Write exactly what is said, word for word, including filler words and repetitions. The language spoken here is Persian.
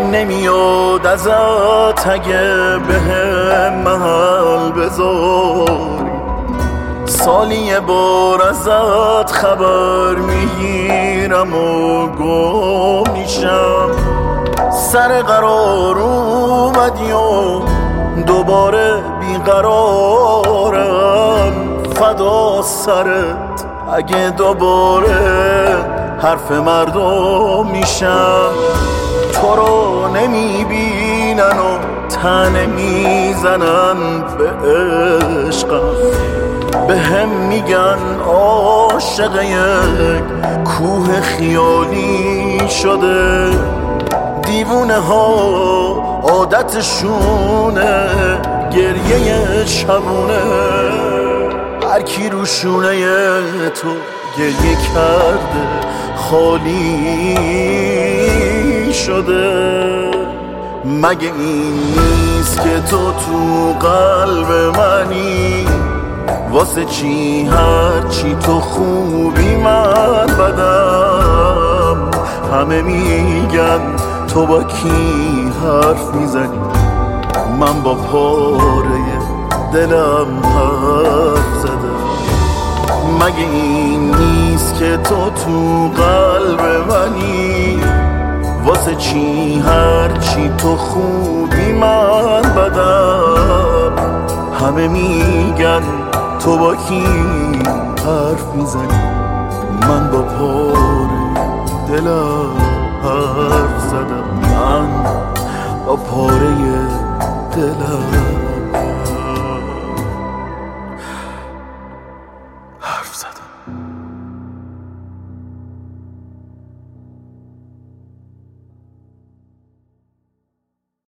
نمیاد ازت اگه به هم محل بذاری، سالی یه بار ازت خبر میگیرم و گم میشم. سر قرار اومدی و دوباره بیقرارم، فدا سرت اگه دوباره حرف مردم میشم. تو رو نمیبینن و تنه میزنن به عشقم، به هم میگن عاشق یک کوه خیالی شده. دیوونه ها عادتشونه گریه شبونه، هر کی رو شونه تو گریه کرده خالی شده. مگه این نیست که تو تو قلب منی؟ واسه چی هر چی تو خوبی من بدم؟ همه میگن تو با کی حرف میزنی، من با پاره دلم حرف زدم. مگه این نیست که تو تو قلب منی؟ واسه چی هر چی تو خوبی من بدم؟ همه میگن تو با کی حرف میزنی، من با پاره دلم حرف زدم. من با پاره دلم